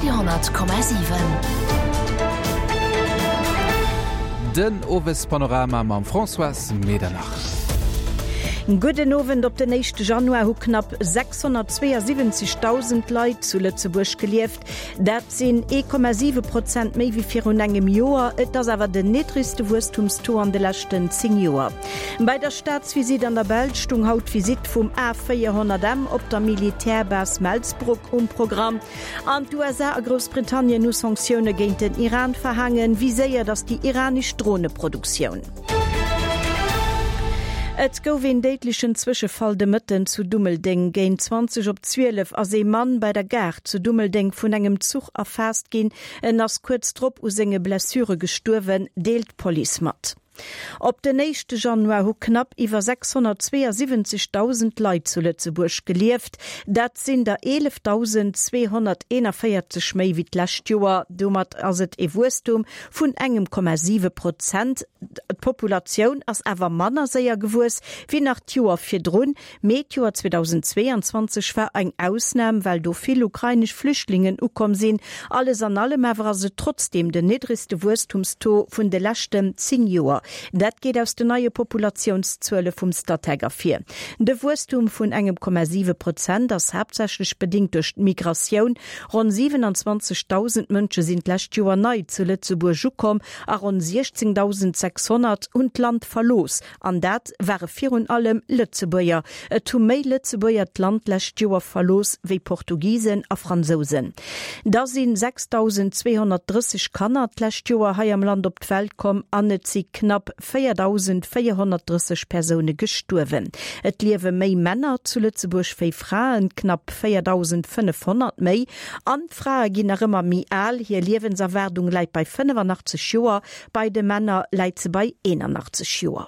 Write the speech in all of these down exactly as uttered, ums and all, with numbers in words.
Radio Komma sieben. Den Owes Panorama mam François Medernach. Guten Abend op den nächsten Januar hu knapp sechshundertzweiundsiebzigtausend Leute zu Lützeburg gelieft. Dat sind eins Komma sieben Prozent mehr wie vor engem Jahr. Das aber der niedrigste Wachstumstor an den letzten zehn Jahren. Bei der Staatsvisit an der Welt stung haut Visit vom A vierhundert M op der Militärbase Melzbruck um Programm. An die U S A und Großbritannien nu Sanktionen gegen den Iran verhangen. Wie sehr das die iranische Drohnenproduktion? Et gouf en deitlichen Zwischenfall de Mëtten zu Dummelding géint zwanzig op zwölf as e Mann bei der Gar zu Dummelding vun engem Zug erfasst gin en ass kurz trop u senge Blessure gesturwen, deelt Police mat. Op den nächsten Januar hu knapp iwwer sechshundertzweiundsiebzigtausend Leute zu Lützeburg gelieft. Dat sind der elftausendzweihunderteinundvierzig méi wie d'lächt Joer. Domat ass et e Wustum vun engem Komma sieben Prozent. D'Populationun ass awer Manner séier gewus wie nach Joer fir Drun. Meteor zweitausendzweiundzwanzig war eng Ausnahme, weil do viel ukrainisch Flüchtlingen ukom sinn. Alles an allem awer se trotzdem de niedrigste Wustumsto vun de lächten zehn Joer. Dat geht aus de neue Populationszölle vum Stadtäger vier. De Wustum vun engem Komma sieben Prozent das hauptsächlich bedingt durch Migration. Rund siebenundzwanzigtausend Mënsche sind lächt Joer neu zu Lützeburg gekommen, a rund sechzehntausendsechshundert und Land verlos. An dat waren vier und allem Lützeburger. Et hu méi Lützeburger Land lächt Joer verlos wie Portugiesen a Franzosen. Da sind sechstausendzweihundertdreißig Kanner lächt Joer hai am Land op d'Welt kom an net sie knapp viertausendvierhundertdreißig Personen gestorben. Et liewe méi Männer zu Lützeburg wie Frauen knapp viertausendfünfhundert méi. An Frauen ginn er immer mi all. Hier Lebenserwartung leit bei fünfundachtzig Joer, bei de Männer leit ze bei einundachtzig Joer.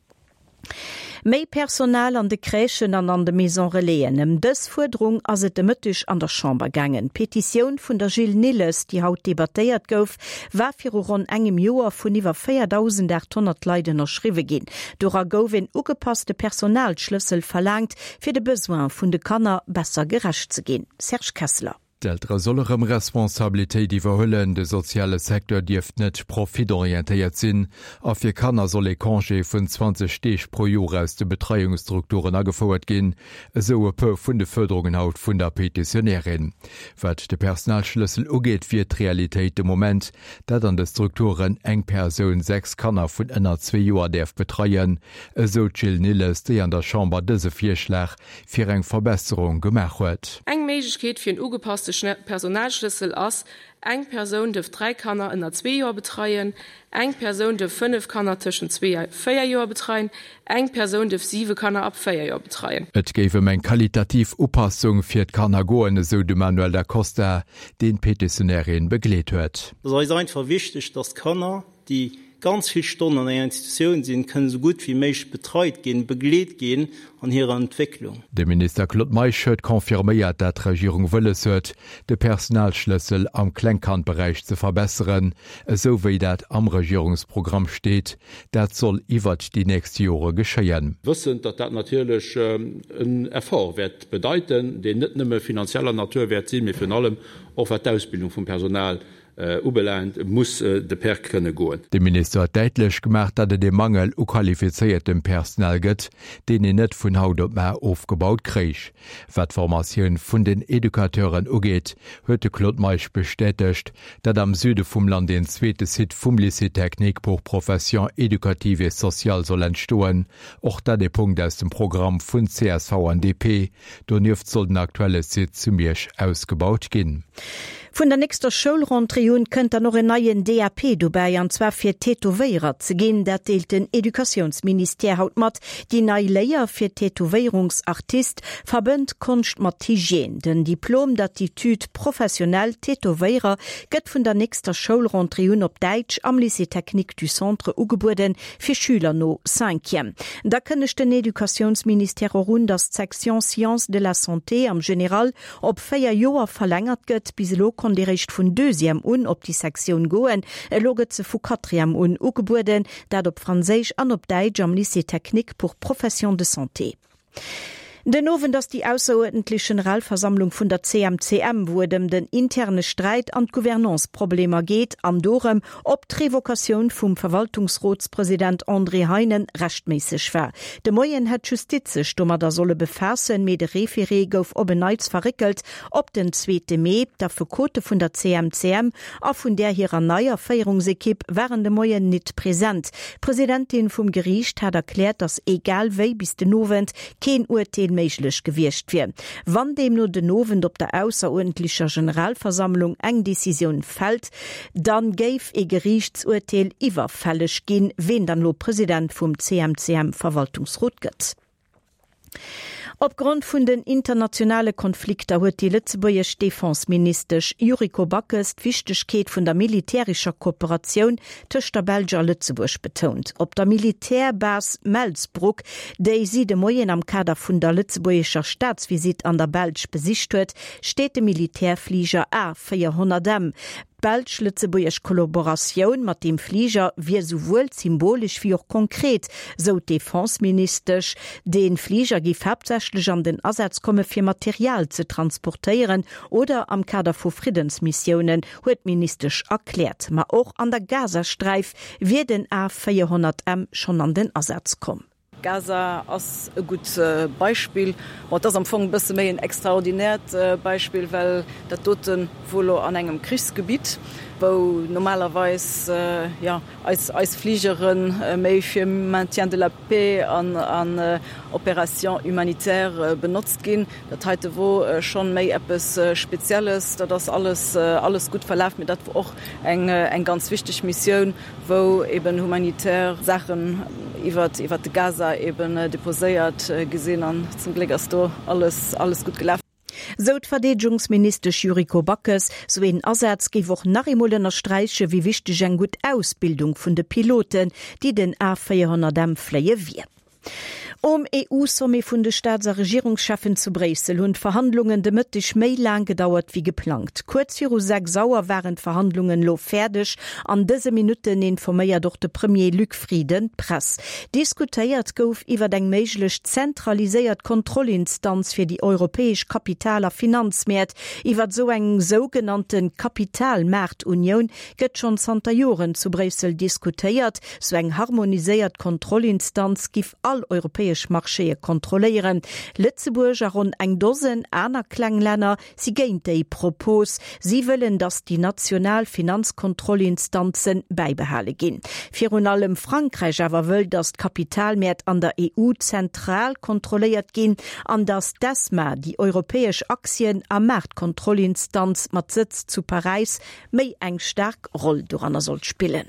Mei Personal an de Krächen an an de Maison Reléen. Em dës Forderung as et de Mëttech an der Chamber gangen. Petition vun der Gilles Nilles, die haut debattéiert gouf, war fir rund engem Joer vun iwwer viertausendachthundert Leiden erschriwe gin. Dora gouf en ugepasste Personalschlüssel verlangt, fir de Besoin vun de Kanner besser gerecht ze gin. Serge Kessler. D'Ältere sollerem Responsabiltäit iwwerhëllen, de soziale Sektor dieft net profitorientéiert sinn, a fir Kanner soll e Kongé vun zwanzig Steech pro Jour aus de Betreiungsstrukturen agefauerert ginn, eso e peu vun de Förderungen haut vun der Petitionärin. Wat de Personalschlüssel ugeet fir d'Realitéit de Moment, dat an de Strukturen eng Persoun sechs Kanner vun ënner zwei Joer derf betreien, eso Gilles Nilles, déi an der Chamber dëse Vierschlech fir eng Verbesserung gemach huet. Eng Meigkeet fir en ugepasste Personalschlüssel ass, eng Person dürft drei Kanner in der zwei Jahr betreien, eng Person dürft fünf Kanner zwischen zwei vier Jahr betreien, eng Person dürft sieben Kanner ab vier Jahr betreien. Et gäfe eng qualitativ Upassung fir d Kanner goen, so de Manuel da Costa, den Petitionärin begleet huet. Das ist einfach wichtig, dass Kanner, die ganz viele Stunden an einer Institution sind, können so gut wie möglich betreut gehen, begleitet gehen an ihrer Entwicklung. Der Minister Claude Meischert konfirmiert, dass die Regierung will es hat, den Personalschlüssel am Kleinkantbereich zu verbessern, so wie das am Regierungsprogramm steht. Das soll über die nächsten Jahre geschehen. Wir wissen, dass das natürlich ähm, ein Erfolg wird bedeuten, den nicht nur finanzieller Natur wird sein, sondern vor allem auch für die Ausbildung von Personal. Uh, Ubeland muss uh, de Per kënne goen. De Minister hat deitlich gemacht, dat er de Mangel u qualifiziertem Personal gëtt, den e net vun Haut op Mer aufgebaut krich. Wat Formatioun vun den Edukateuren ugeet, huet de Claude Meich bestätigt, dat am Süde vum Land den zweete Sit vum Lycée-Technik pour Profession éducative et sociale soll entstoen, och dat de Punkt aus dem Programm vun C S V N D P, do nieft soll den aktuelle Sit zu Mirsch ausgebaut ginn. Von der nächster Schulrundreun könnt er noch en neuen D A P dabei, an zwar fir Tätowéier ze ginn, dat deelt den Edukationsminister haut mat, die nei Leier fir Tätowéierungsartist verbënd Kunst mat Hygien. Den Diplom d'Attitude professionell Tätowéier gëtt vun der nächster Schulrundreun op Deitsch am Lycée-Technik du Centre ugeburden fir Schüler no cinquième. Da kënnech den Edukationsminister run das Section Sciences de la Santé am General op vier Joer verlängert gëtt bis lo kon die Recht vun deuxième un op die Sektion goen, e loget ze vu quatrième un ugeburden, dat op Franzéich an op Deitsch am Lycée-Technik pour Profession de Santé. Den Nowen, dass die außerordentliche Generalversammlung von der C M C M wurde um den interne Streit an Gouvernanceprobleme geht, an Dorem, ob die Revokation vom Verwaltungsratspräsident André Heinen rechtmäßig war. De Moyen hat Justiz dummer da solle befassen mit der Referé gouf obenneits verrickelt, ob den zweiten Mai der Verkote von der C M C M a von der ihrer neuer Feierungsequipe waren de Moyen nicht präsent. Präsidentin vom Gericht hat erklärt, dass egal wei bis den Novent kein Urteil méiglech gewircht wird. Wann dem nur den Novent op der außerordentlicher Generalversammlung eng Decision fällt, dann geif e Gerichtsurteil iwwerfällig gin, wen dann lo Präsident vom C M C M Verwaltungsrat gëtt. Aufgrund von den internationalen Konflikten hat die Lützeburger Defensminister Juriko Backes die Wichtigkeit von der militärischen Kooperation zwischen der Belgier Lützeburg betont. Ob der Militärbase Melsbruck, der sie de Moyen am Kader von der Lützeburgischer Staatsvisit an der Belg besichtigt hat, steht der Militärflieger A vierhundert M. Belsch-Lützeburgisch Kollaboration mit dem Flieger wie sowohl symbolisch wie auch konkret, so Defensministerisch, den Flieger gibt hauptsächlich an den Ersatz kommen für Material zu transportieren oder am Kader von Friedensmissionen, hat ministerisch erklärt. Aber auch an der Gazastreif wird den A vierhundert M schon an den Ersatz kommen. Gaza ist ein gutes äh, Beispiel. Und das am Anfang ein bisschen mehr ein extraordinäres äh, Beispiel, weil das dort wohl an einem Kriegsgebiet, wo normalerweise äh, ja, als, als Fliegerin äh, mehr für Maintien de la Paix an, an äh, Operationen humanitär äh, benutzt gehen. Das heute wo äh, schon mehr etwas äh, Spezielles, da das alles, äh, alles gut verläuft. Mit das auch eine, eine ganz wichtige Mission, wo eben humanitär Sachen über, über die Gaza eben äh, deposiert äh, gesehen haben. Zum Glück ist da alles, alles gut gelaufen. So Verteidigungsminister Juriko Backes, so ein Ersatz gibt auch nachimolener Streiche, wie wichtig eine gute Ausbildung von den Piloten, die den A vierhundert M fliegen wird. Um E U-Sommet vun de Staats- a Regierungschefen zu Bresel und Verhandlungen de Mëttich méi lang gedauert wie geplant. Kurz vir sechs sauer waren Verhandlungen lo fertig. An dese Minuten informéiert doch de Premier Luc Frieden Press. Diskutéiert gouf iwwer deng méiglech zentraliséiert Kontrollinstanz fir die europäesch Kapitaler Finanzmäert. Iwer so eng sogenannten Kapitalmarktunion gëtt schon Santa Joren zu Bresel diskutéiert. So eng harmoniséiert Kontrollinstanz gif all europäesch Marché kontrollieren. Lützeburg rund eng Dosen aner Klangländer sie géint déi Propos. Sie wollen, dass die Nationalfinanzkontrollinstanzen beibehale gin. Für allem Frankreich aber will, dass Kapitalmärt an der E U zentral kontrolliert gin, an das D E S M A, die europäisch Aktien am Marktkontrollinstanz mat Sitz zu Paris, méi eng stark Rolle daran soll spielen.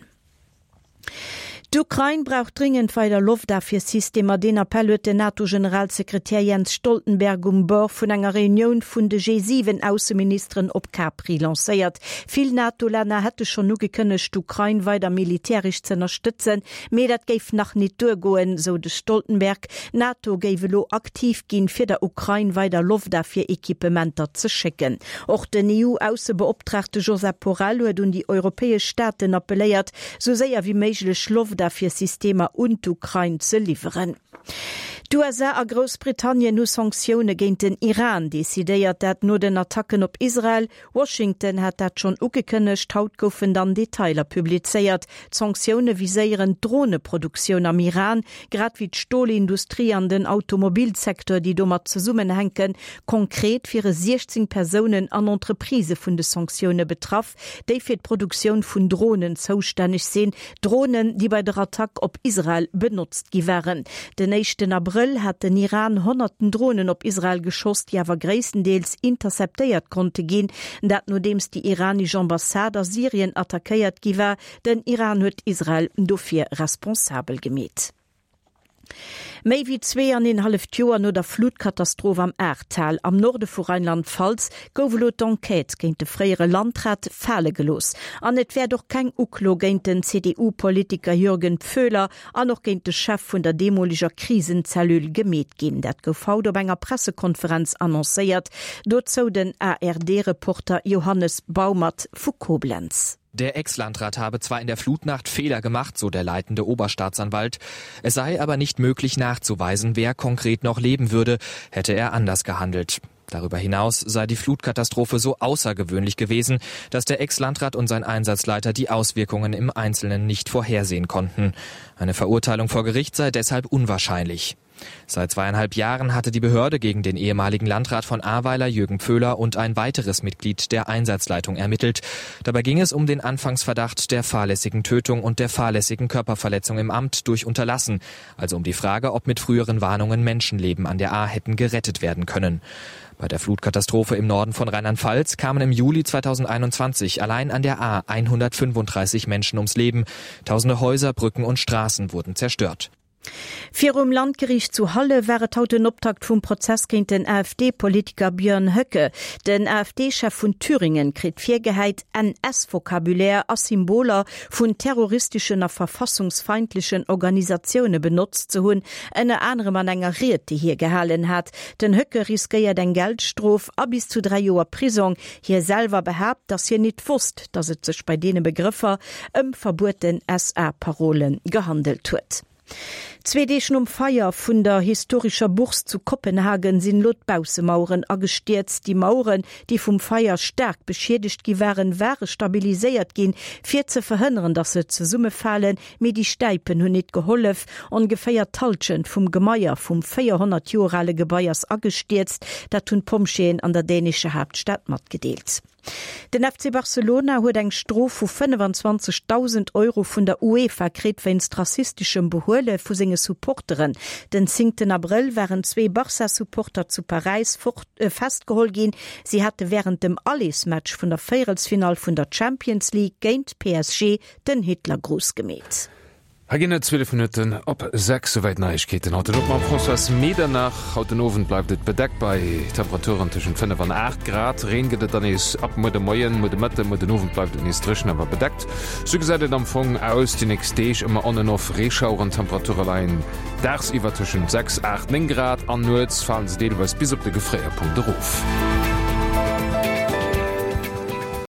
Die Ukraine braucht dringend weiter Luftwaffensysteme, den Appell hat der NATO-Generalsekretär Jens Stoltenberg um Bord von einer Reunion von der G sieben Außenministern op Capri lanciert. Viele NATO-Länder hätten schon nur gekündigt, die Ukraine weiter militärisch zu unterstützen, aber das gäbe nach nicht durchgehen, so der Stoltenberg. NATO gäbe lo aktiv gehen, für der Ukraine weiter Luftwaffen-Equipementer zu schicken. Auch der E U-Außenbeauftragte Josep Borrell hat und die europäischen Staaten appelliert, so sehr wie möglich Luftwaffen dafür Systeme und Ukraine zu liefern. Die U S A a Großbritannien nu Sanktionen gegen den Iran desideiert dat nur den Attacken op Israel. Washington hat dat schon ugekönnecht, haut goufen dann Detailer publizeiert. Sanktionen viséieren Drohneproduktion am Iran, grad wie d'Stohlindustrie an den Automobilsektor, die dummer zusammenhängen, konkret für sechzehn Personen an Entreprise vun de Sanktionen betraff, die für die Produktion von Drohnen zuständig sind, Drohnen, die bei der Attack op Israel benutzt gewären. Den nächsten April hat den Iran hunderten Drohnen op Israel geschossen, die aber größtenteils interceptiert konnte gehen, dat nur dems die iranische Ambassade Syrien attackiert gewar, denn Iran hat Israel dafür responsabel gemäht. Mei wie zwei an den half Joer no der Flutkatastrophe am Ahrtal am Norde vu Rheinland-Pfalz gouflo d'Enquête géint de freiere Landrat Fälle gelos. An et wär doch kein Uklo géint den C D U-Politiker Jürgen Pföhler an noch géint de Chef vun der demoliger Krisenzellül gemet gin. Dat gouf haut op enger Pressekonferenz annoncéiert, dort zo den A R D-Reporter Johannes Baumert vu Koblenz. Der Ex-Landrat habe zwar in der Flutnacht Fehler gemacht, so der leitende Oberstaatsanwalt, es sei aber nicht möglich, nachzuweisen, wer konkret noch leben würde, hätte er anders gehandelt. Darüber hinaus sei die Flutkatastrophe so außergewöhnlich gewesen, dass der Ex-Landrat und sein Einsatzleiter die Auswirkungen im Einzelnen nicht vorhersehen konnten. Eine Verurteilung vor Gericht sei deshalb unwahrscheinlich. Seit zweieinhalb Jahren hatte die Behörde gegen den ehemaligen Landrat von Ahrweiler, Jürgen Pföhler, und ein weiteres Mitglied der Einsatzleitung ermittelt. Dabei ging es um den Anfangsverdacht der fahrlässigen Tötung und der fahrlässigen Körperverletzung im Amt durch Unterlassen, also um die Frage, ob mit früheren Warnungen Menschenleben an der Ahr hätten gerettet werden können. Bei der Flutkatastrophe im Norden von Rheinland-Pfalz kamen im Juli zweitausendeinundzwanzig allein an der Ahr hundertfünfunddreißig Menschen ums Leben. Tausende Häuser, Brücken und Straßen wurden zerstört. Vier um Landgericht zu Halle wäret haut den Optakt vum Prozess gegen den AfD-Politiker Björn Höcke. Den AfD-Chef von Thüringen krit Viergeheit N S-Vokabulär als Symboler vun terroristischen a verfassungsfeindlichen Organisationen benutzt zu hunn, eine andere man engeriert, die hier gehalen hat. Den Höcke riskiert den Geldstrof a bis zu drei Joer Prison. Hier selber behabt, dass hier nicht wusst, dass es sich bei denen Begriffer im verbotenen S A-Parolen gehandelt wird. Zwei Dechen um Feier vun der historischer Buchs zu Kopenhagen sind Lotbausemauren agestürzt. Die Mauren, die vom Feier stark beschädigt gewähren, wäre stabilisiert gehen, vier zu verhindern, dass sie zur Summe fallen, mir die Steipen hun nicht geholfen und gefeiert Talschen vom Gemeier vom vierhundert Jahre Gebäiers agestürzt, dat tun Pomscheen an der dänische Hauptstadt mat gedeelt. Den F C Barcelona huet eng Strof vu fünfundzwanzigtausend Euro vun der UEFA kret wenn's rassistischem Behuele vu senge Supporteren. Den zehnten April waren zwei Barca-Supporter zu Paris fort, äh, festgeholt gin. Sie hatte während dem Allis-Match vun der Vierelsfinal vun der Champions League géint P S G den Hitlergruß gemäht. Hagin zwölf Minuten op sechs soweit Neuigkeiten haut op man François Meder nach haut den Ofen bleibt et bedeckt bei Temperaturen zwischen fünf und acht Grad reget dann is ab Mo Moien Mo Mitte Mo den Ofen bleibt in isrischen aber bedeckt. So gesagt am Fong aus die nächste Stage immer an auf Rechauren Temperaturelein Dachs iwwer zwischen sechs acht neun Grad an Nuz fallen sie was bis op de Gefréierpunkt Ruf.